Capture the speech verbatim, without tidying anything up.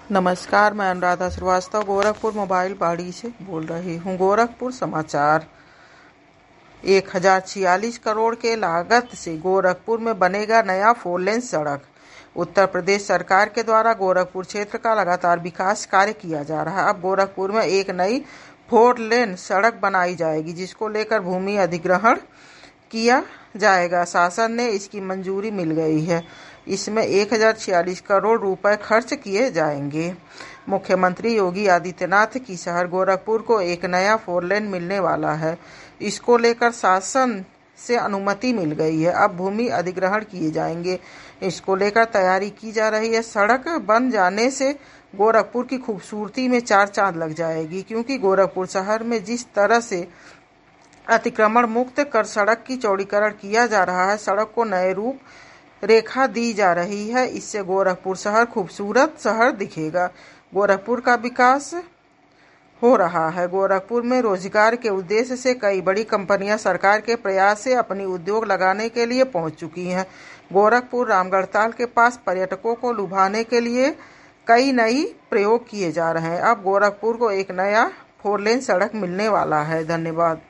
नमस्कार, मैं अनुराधा श्रीवास्तव गोरखपुर मोबाइल बाड़ी से बोल रही हूँ। गोरखपुर समाचार। एक हजार छियालीस करोड़ के लागत से गोरखपुर में बनेगा नया फोर लेन सड़क। उत्तर प्रदेश सरकार के द्वारा गोरखपुर क्षेत्र का लगातार विकास कार्य किया जा रहा है। अब गोरखपुर में एक नई फोर लेन सड़क बनाई जाएगी, जिसको लेकर भूमि अधिग्रहण किया जाएगा। शासन ने इसकी मंजूरी मिल गई है। इसमें एक हजार छियालीस करोड़ रुपए खर्च किए जाएंगे। मुख्यमंत्री योगी आदित्यनाथ की शहर गोरखपुर को एक नया फोर लेन मिलने वाला है। इसको लेकर शासन से अनुमति मिल गई है। अब भूमि अधिग्रहण किए जाएंगे। इसको लेकर तैयारी की जा रही है। सड़क बन जाने से गोरखपुर की खूबसूरती में चार चांद लग जाएगी, क्योंकि गोरखपुर शहर में जिस तरह से अतिक्रमण मुक्त कर सड़क की चौड़ीकरण किया जा रहा है, सड़क को नए रूप रेखा दी जा रही है। इससे गोरखपुर शहर खूबसूरत शहर दिखेगा। गोरखपुर का विकास हो रहा है। गोरखपुर में रोजगार के उद्देश्य से कई बड़ी कंपनियां सरकार के प्रयास से अपनी उद्योग लगाने के लिए पहुंच चुकी हैं। गोरखपुर रामगढ़ताल के पास पर्यटकों को लुभाने के लिए कई नई प्रयोग किए जा रहे हैं। अब गोरखपुर को एक नया फोर लेन सड़क मिलने वाला है। धन्यवाद।